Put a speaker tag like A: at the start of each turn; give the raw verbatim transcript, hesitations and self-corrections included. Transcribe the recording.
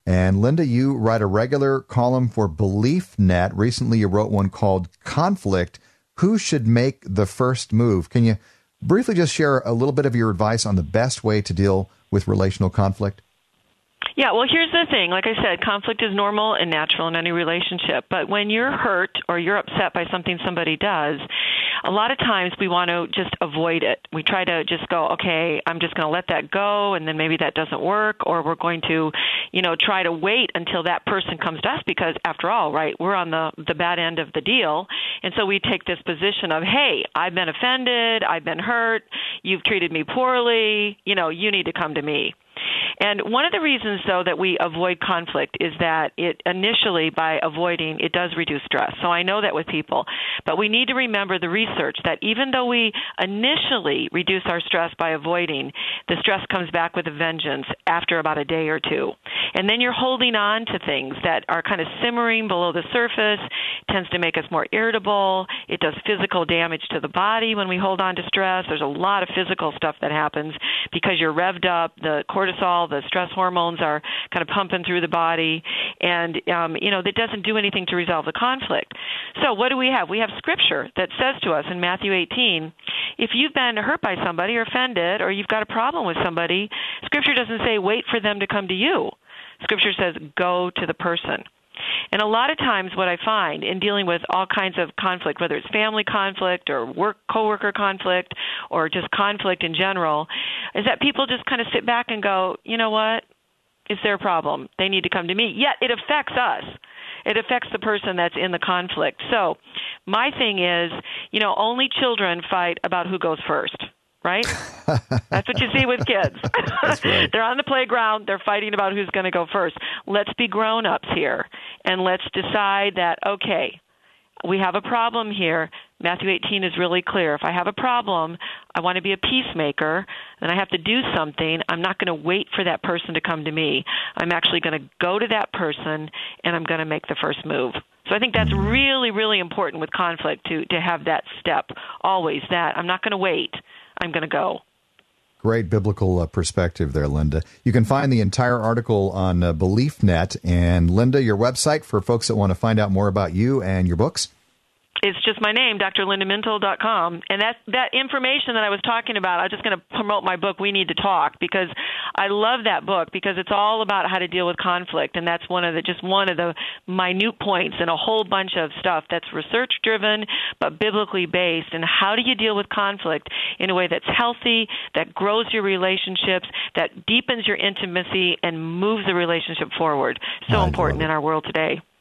A: And Linda, you write a regular column for BeliefNet. Recently, you wrote one called Conflict: Who Should Make the First Move? Can you briefly just share a little bit of your advice on the best way to deal with relational conflict?
B: Yeah, well, here's the thing. Like I said, conflict is normal and natural in any relationship. But when you're hurt or you're upset by something somebody does, a lot of times we want to just avoid it. We try to just go, okay, I'm just going to let that go, and then maybe that doesn't work, or we're going to, you know, try to wait until that person comes to us because, after all, right, we're on the, the bad end of the deal. And so we take this position of, hey, I've been offended, I've been hurt, you've treated me poorly, you know, you need to come to me. And one of the reasons, though, that we avoid conflict is that it initially, by avoiding, it does reduce stress. So I know that with people. But we need to remember the research that even though we initially reduce our stress by avoiding, the stress comes back with a vengeance after about a day or two. And then you're holding on to things that are kind of simmering below the surface. It tends to make us more irritable. It does physical damage to the body when we hold on to stress. There's a lot of physical stuff that happens because you're revved up. The cortisol, the stress hormones are kind of pumping through the body, and um, you know that doesn't do anything to resolve the conflict. So what do we have? We have Scripture that says to us in Matthew eighteen, if you've been hurt by somebody or offended, or you've got a problem with somebody, Scripture doesn't say wait for them to come to you. Scripture says go to the person. And a lot of times what I find in dealing with all kinds of conflict, whether it's family conflict or work coworker conflict or just conflict in general, is that people just kind of sit back and go, you know what, it's their problem. They need to come to me. Yet it affects us. It affects the person that's in the conflict. So my thing is, you know, only children fight about who goes first. Right? That's what you see with kids. Right. They're on the playground. They're fighting about who's going to go first. Let's be grown-ups here, and let's decide that, okay, we have a problem here. Matthew eighteen is really clear. If I have a problem, I want to be a peacemaker, then I have to do something. I'm not going to wait for that person to come to me. I'm actually going to go to that person, and I'm going to make the first move. So I think that's really, really important with conflict, to, to have that step, always that I'm not going to wait. I'm going to go.
A: Great biblical uh, perspective there, Linda. You can find the entire article on uh, BeliefNet. And Linda, your website for folks that want to find out more about you and your books?
B: It's just my name, D R linda mintle dot com. And that, that information that I was talking about, I'm just going to promote my book, We Need to Talk, because I love that book because it's all about how to deal with conflict. And that's one of the, just one of the minute points in a whole bunch of stuff that's research-driven but biblically based. And how do you deal with conflict in a way that's healthy, that grows your relationships, that deepens your intimacy, and moves the relationship forward? So important in our world today.